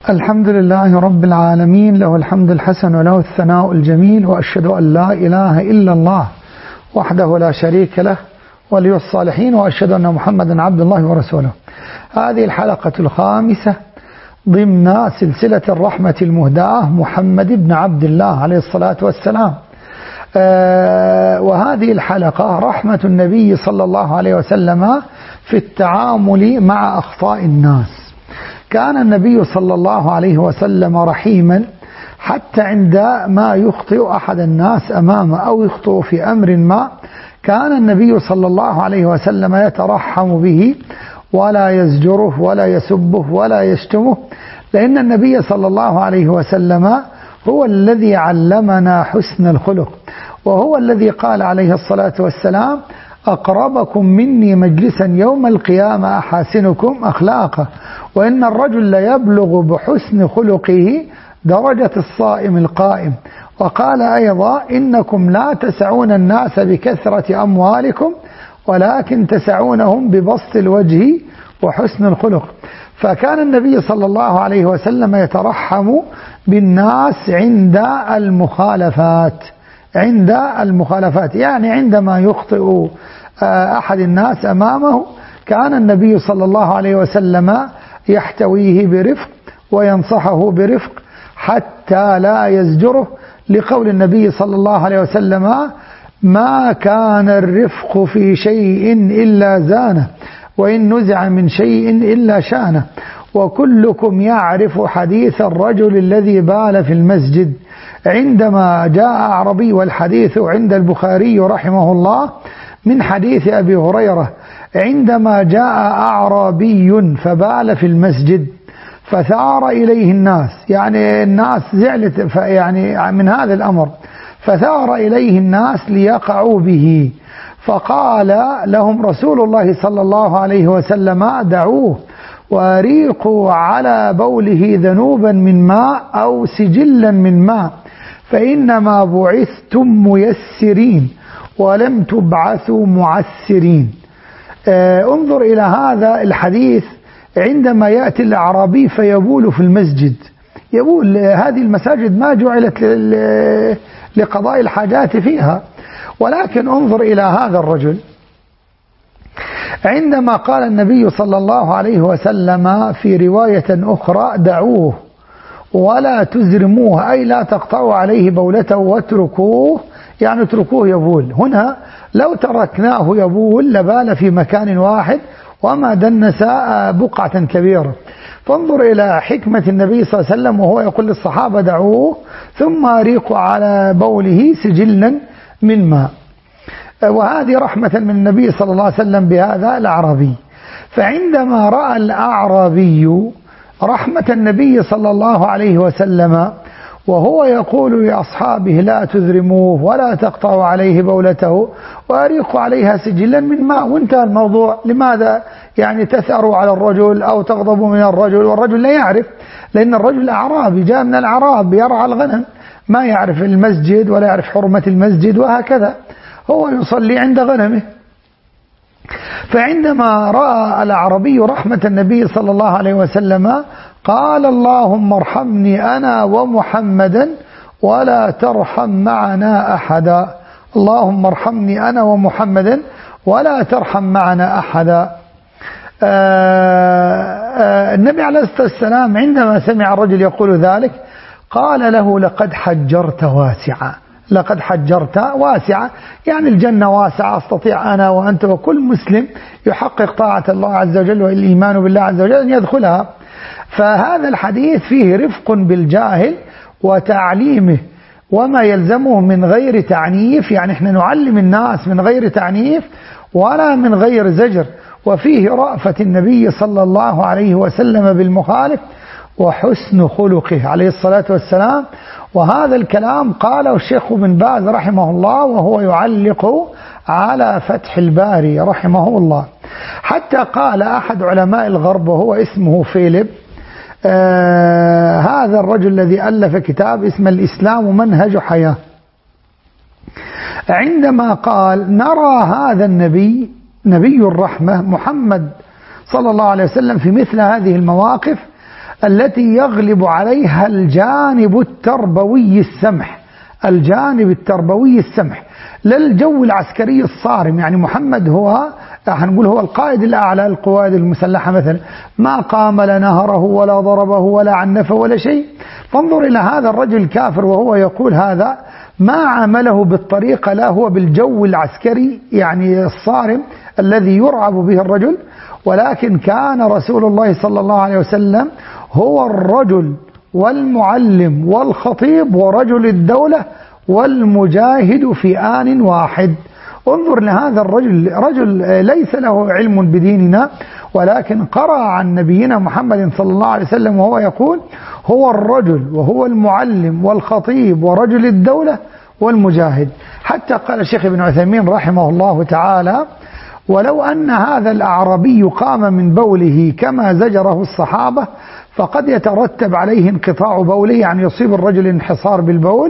الحمد لله رب العالمين، له الحمد الحسن وله الثناء الجميل، وأشهد أن لا إله إلا الله وحده لا شريك له ولي الصالحين، وأشهد أن محمدا عبد الله ورسوله. هذه الحلقة الخامسة ضمن سلسلة الرحمة المهداة محمد بن عبد الله عليه الصلاة والسلام. وهذه الحلقة رحمة النبي صلى الله عليه وسلم في التعامل مع أخطاء الناس. كان النبي صلى الله عليه وسلم رحيما حتى عندما يخطئ أحد الناس أمامه أو يخطئ في أمر ما، كان النبي صلى الله عليه وسلم يترحم به ولا يزجره ولا يسبه ولا يشتمه، لأن النبي صلى الله عليه وسلم هو الذي علمنا حسن الخلق، وهو الذي قال عليه الصلاة والسلام: أقربكم مني مجلسا يوم القيامة أحاسنكم أخلاقا، وإن الرجل ليبلغ بحسن خلقه درجة الصائم القائم. وقال أيضا: إنكم لا تسعون الناس بكثرة أموالكم ولكن تسعونهم ببسط الوجه وحسن الخلق. فكان النبي صلى الله عليه وسلم يترحم بالناس عند المخالفات، يعني عندما يخطئ أحد الناس أمامه كان النبي صلى الله عليه وسلم يحتويه برفق وينصحه برفق حتى لا يزجره، لقول النبي صلى الله عليه وسلم: ما كان الرفق في شيء إلا زانه، وإن نزع من شيء إلا شانه، وكلكم يعرف حديث الرجل الذي بال في المسجد. عندما جاء أعربي، والحديث عند البخاري رحمه الله من حديث أبي هريرة، عندما جاء أعرابي فبال في المسجد فثار إليه الناس، يعني الناس زعلت يعني من هذا الأمر، فثار إليه الناس ليقعوا به، فقال لهم رسول الله صلى الله عليه وسلم: دعوه وأريقوا على بوله ذنوبا من ماء أو سجلا من ماء، فإنما بعثتم ميسرين ولم تبعثوا معسرين. انظر إلى هذا الحديث، عندما يأتي الأعرابي فيبول في المسجد، يبول، هذه المساجد ما جعلت لقضاء الحاجات فيها، ولكن انظر إلى هذا الرجل عندما قال النبي صلى الله عليه وسلم في رواية أخرى: دعوه ولا تزرموه، أي لا تقطعوا عليه بولته واتركوه، يعني اتركوه يبول. هنا لو تركناه يبول لبال في مكان واحد وما دنس بقعة كبيرة. فانظر إلى حكمة النبي صلى الله عليه وسلم وهو يقول للصحابة: دعوه ثم أريقوا على بوله سجلا من ماء. وهذه رحمة من النبي صلى الله عليه وسلم بهذا الأعرابي. فعندما رأى الأعرابي رحمة النبي صلى الله عليه وسلم وهو يقول لأصحابه: لا تذرموه ولا تقطعوا عليه بولته وأريقوا عليها سجلا من ماء، وانتهى الموضوع، لماذا يعني تثأروا على الرجل أو تغضبوا من الرجل والرجل لا يعرف؟ لأن الرجل أعرابي جاء من الأعراب يرعى الغنم، ما يعرف المسجد ولا يعرف حرمة المسجد وهكذا، هو يصلي عند غنمه. فعندما رأى الأعرابي رحمة النبي صلى الله عليه وسلم قال: اللهم ارحمني أنا ومحمدا ولا ترحم معنا أحدا، اللهم ارحمني أنا ومحمدا ولا ترحم معنا أحدا. النبي عليه الصلاة والسلام عندما سمع الرجل يقول ذلك قال له: لقد حجرت واسعا، لقد حجرت واسعة، يعني الجنة واسعة، أستطيع أنا وأنت وكل مسلم يحقق طاعة الله عز وجل والإيمان بالله عز وجل أن يدخلها. فهذا الحديث فيه رفق بالجاهل وتعليمه وما يلزمه من غير تعنيف، يعني احنا نعلم الناس من غير تعنيف ولا من غير زجر، وفيه رأفة النبي صلى الله عليه وسلم بالمخالف وحسن خلقه عليه الصلاة والسلام. وهذا الكلام قاله الشيخ بن باز رحمه الله وهو يعلق على فتح الباري رحمه الله. حتى قال أحد علماء الغرب وهو اسمه فيليب، هذا الرجل الذي ألف كتاب اسمه الإسلام منهج حياة، عندما قال: نرى هذا النبي، نبي الرحمة محمد صلى الله عليه وسلم، في مثل هذه المواقف التي يغلب عليها الجانب التربوي السمح، الجانب التربوي السمح، لا الجو العسكري الصارم. يعني محمد هو هنقول هو القائد الأعلى للقوات المسلحة مثلا، ما قام لا نهره ولا ضربه ولا عنفه ولا شيء. فانظر إلى هذا الرجل الكافر وهو يقول هذا، ما عامله بالطريقة، لا هو بالجو العسكري يعني الصارم الذي يرعب به الرجل، ولكن كان رسول الله صلى الله عليه وسلم هو الرجل والمعلم والخطيب ورجل الدولة والمجاهد في آن واحد. انظر لهذا الرجل، رجل ليس له علم بديننا، ولكن قرأ عن نبينا محمد صلى الله عليه وسلم وهو يقول هو الرجل وهو المعلم والخطيب ورجل الدولة والمجاهد. حتى قال الشيخ ابن عثيمين رحمه الله تعالى: ولو أن هذا الأعرابي قام من بوله كما زجره الصحابة فقد يترتب عليه انقطاع بوله، يعني يصيب الرجل انحصار بالبول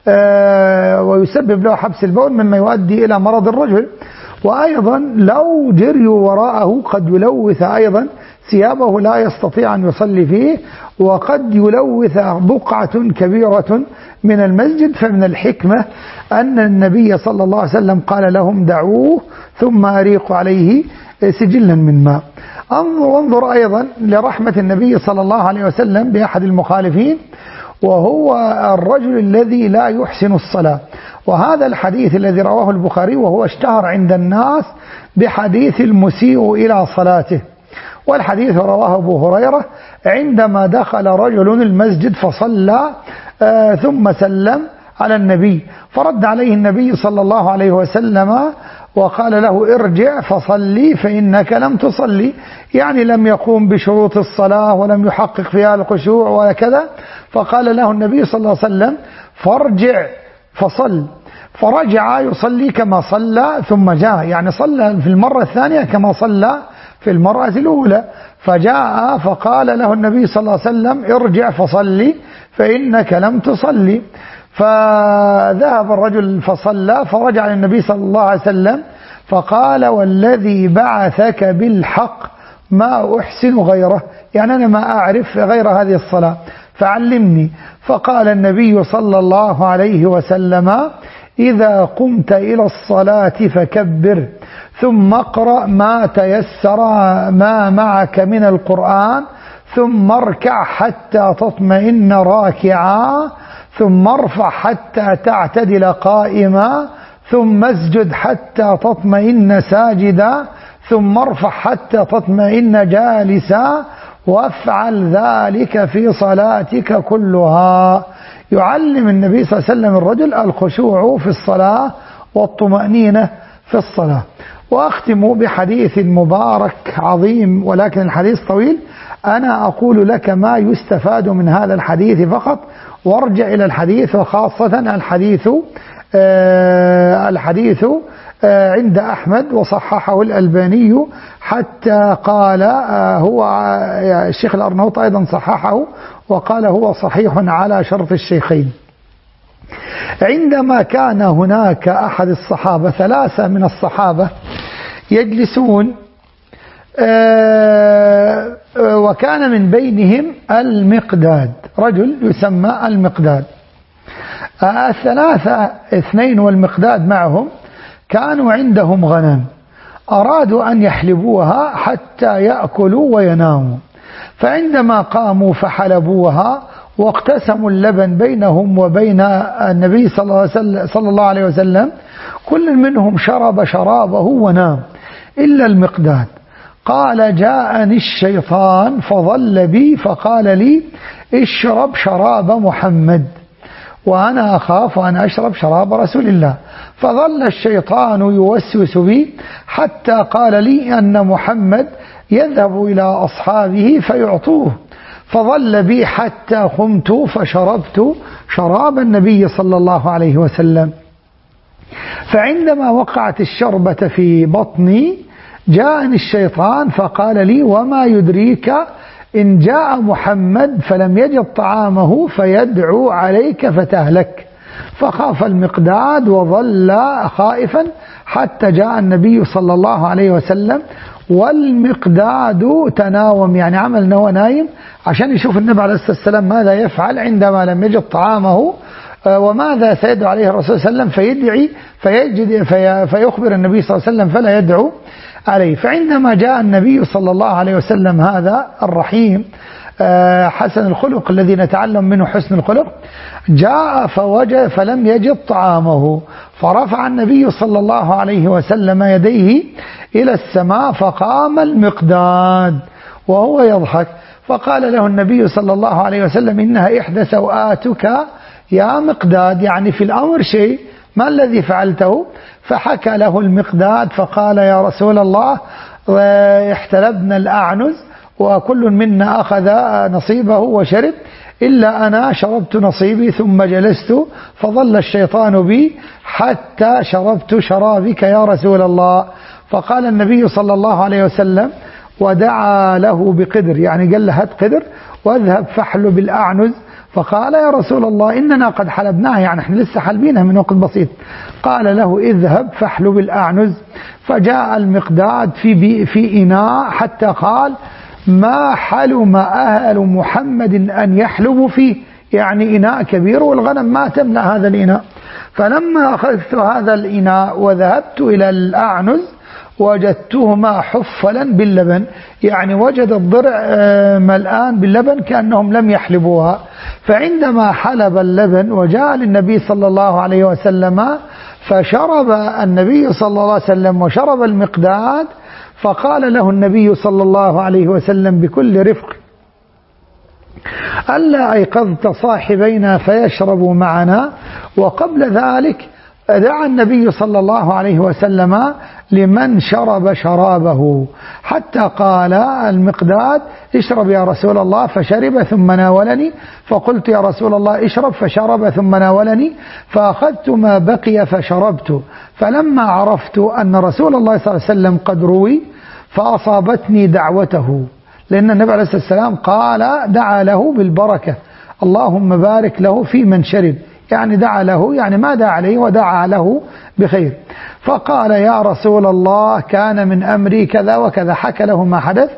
ويسبب له حبس البول مما يؤدي إلى مرض الرجل. وأيضا لو جريوا وراءه قد يلوث أيضا ثيابه، لا يستطيع أن يصلي فيه، وقد يلوث بقعة كبيرة من المسجد. فمن الحكمة أن النبي صلى الله عليه وسلم قال لهم دعوه ثم أريقوا عليه سجلا من ماء. انظر أيضا لرحمة النبي صلى الله عليه وسلم بأحد المخالفين، وهو الرجل الذي لا يحسن الصلاة. وهذا الحديث الذي رواه البخاري وهو اشتهر عند الناس بحديث المسيء إلى صلاته، والحديث رواه أبو هريرة عندما دخل رجل المسجد فصلى ثم سلم على النبي، فرد عليه النبي صلى الله عليه وسلم وقال له ارجع فصلي فإنك لم تصلي، يعني لم يقوم بشروط الصلاة ولم يحقق فيها الخشوع وكذا. فقال له النبي صلى الله عليه وسلم فارجع فصل، فرجع يصلي كما صلى ثم جاء، يعني صلى في المرة الثانية كما صلى في المرة الأولى. فجاء فقال له النبي صلى الله عليه وسلم ارجع فصلي فإنك لم تصلي. فذهب الرجل فصلى، فرجع للنبي صلى الله عليه وسلم فقال والذي بعثك بالحق ما أحسن غيره، يعني أنا ما أعرف غير هذه الصلاة فعلمني. فقال النبي صلى الله عليه وسلم إذا قمت إلى الصلاة فكبر ثم اقرأ ما تيسر ما معك من القرآن ثم اركع حتى تطمئن راكعا ثم ارفع حتى تعتدل قائما ثم اسجد حتى تطمئن ساجدا ثم ارفع حتى تطمئن جالسا وافعل ذلك في صلاتك كلها. يعلم النبي صلى الله عليه وسلم الرجل الخشوع في الصلاة والطمأنينة في الصلاة. وأختم بحديث مبارك عظيم، ولكن الحديث طويل، أنا أقول لك ما يستفاد من هذا الحديث فقط، وارجع إلى الحديث، وخاصة الحديث عند أحمد وصححه الألباني، حتى قال هو الشيخ الأرنوط أيضا صححه وقال هو صحيح على شرط الشيخين. عندما كان هناك أحد الصحابة، 3 من الصحابة يجلسون، وكان من بينهم المقداد، رجل يسمى المقداد. 3 2 والمقداد معهم كانوا عندهم غنم، أرادوا أن يحلبوها حتى يأكلوا ويناموا، فعندما قاموا فحلبوها واقتسموا اللبن بينهم وبين النبي صلى الله عليه وسلم، كل منهم شرب شرابه ونام إلا المقداد. قال جاءني الشيطان فظل بي فقال لي اشرب شراب محمد وأنا أخاف أن أشرب شراب رسول الله. فظل الشيطان يوسوس بي حتى قال لي أن محمد يذهب إلى أصحابه فيعطوه، فظل بي حتى قمت فشربت شراب النبي صلى الله عليه وسلم. فعندما وقعت الشربة في بطني جاءني الشيطان فقال لي وما يدريك إن جاء محمد فلم يجد طعامه فيدعو عليك فتهلك. فخاف المقداد وظل خائفا حتى جاء النبي صلى الله عليه وسلم والمقداد تناوم، يعني عمل أنه نايم عشان يشوف النبي عليه الصلاة والسلام ماذا يفعل عندما لم يجد طعامه، وماذا سيدعو عليه الرسول صلى الله عليه وسلم، فيخبر النبي صلى الله عليه وسلم فلا يدعو عليه. فعندما جاء النبي صلى الله عليه وسلم هذا الرحيم حسن الخلق الذي نتعلم منه حسن الخلق، جاء فوجد فلم يجد طعامه، فرفع النبي صلى الله عليه وسلم يديه إلى السماء، فقام المقداد وهو يضحك، فقال له النبي صلى الله عليه وسلم إنها إحدى سوآتك يا مقداد، يعني في الأمر شيء، ما الذي فعلته؟ فحكى له المقداد فقال يا رسول الله احتلبنا الأعنز وكل منا أخذ نصيبه وشرب إلا أنا شربت نصيبي ثم جلست فظل الشيطان بي حتى شربت شرابك يا رسول الله. فقال النبي صلى الله عليه وسلم ودعا له بقدر، يعني قال له هات قدر واذهب فاحلب الأعنز. فقال يا رسول الله إننا قد حلبناها، يعني احنا لسه حلبينها من وقت بسيط. قال له اذهب فاحلب الأعنز. فجاء المقداد في إناء حتى قال ما حلم أهل محمد أن يحلبوا فيه، يعني إناء كبير والغنم ما تملأ هذا الإناء. فلما أخذت هذا الإناء وذهبت إلى الأعنز وجدتهما حفلا باللبن، يعني وجد الضرع ملآن باللبن كأنهم لم يحلبوها. فعندما حلب اللبن وجاء للنبي صلى الله عليه وسلم فشرب النبي صلى الله عليه وسلم وشرب المقداد، فقال له النبي صلى الله عليه وسلم بكل رفق ألا أيقظت صاحبينا فيشربوا معنا؟ وقبل ذلك دعا النبي صلى الله عليه وسلم لمن شرب شرابه حتى قال المقداد اشرب يا رسول الله، فشرب ثم ناولني، فقلت يا رسول الله اشرب، فشرب ثم ناولني، فأخذت ما بقي فشربت. فلما عرفت أن رسول الله صلى الله عليه وسلم قد روي فأصابتني دعوته، لأن النبي عليه الصلاة والسلام قال دعا له بالبركة، اللهم بارك له في من شرب، يعني دعا له، يعني ما دعا عليه ودعا له بخير. فقال يا رسول الله كان من أمري كذا وكذا، حكى له ما حدث،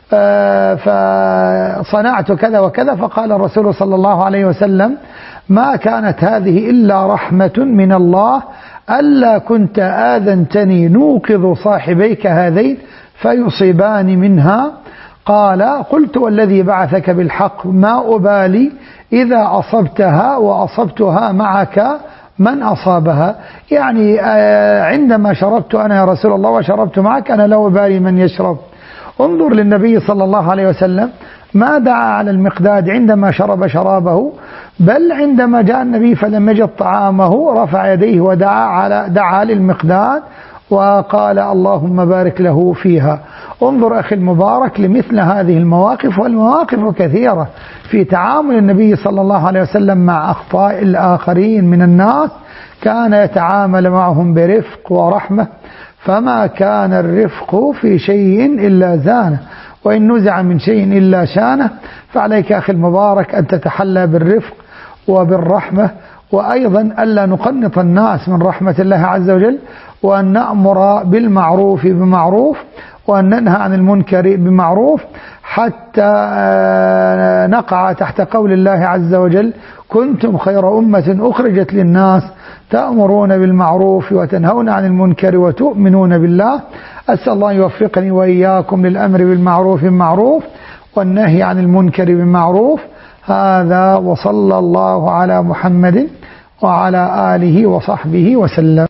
فصنعت كذا وكذا. فقال الرسول صلى الله عليه وسلم ما كانت هذه إلا رحمة من الله، ألا كنت آذنتني نوقظ صاحبيك هذين فيصيبان منها؟ قال قلت والذي بعثك بالحق ما أبالي إذا أصبتها وأصبتها معك من أصابها، يعني عندما شربت أنا يا رسول الله وشربت معك أنا لا أبالي من يشرب. انظر للنبي صلى الله عليه وسلم ما دعا على المقداد عندما شرب شرابه، بل عندما جاء النبي فلم يجد طعامه رفع يديه ودعا للمقداد وقال اللهم بارك له فيها. انظر أخي المبارك لمثل هذه المواقف، والمواقف كثيرة في تعامل النبي صلى الله عليه وسلم مع أخطاء الآخرين من الناس، كان يتعامل معهم برفق ورحمة، فما كان الرفق في شيء إلا زانه، وإن نزع من شيء إلا شانه. فعليك أخي المبارك أن تتحلى بالرفق وبالرحمة، وأيضا ألا نقنط الناس من رحمة الله عز وجل، وأن نأمر بالمعروف بمعروف وأن ننهى عن المنكر بمعروف، حتى نقع تحت قول الله عز وجل كنتم خير أمة أخرجت للناس تأمرون بالمعروف وتنهون عن المنكر وتؤمنون بالله. أسأل الله يوفقني وإياكم للأمر بالمعروف بالمعروف والنهي عن المنكر بالمعروف. هذا وصلى الله على محمد وعلى آله وصحبه وسلم.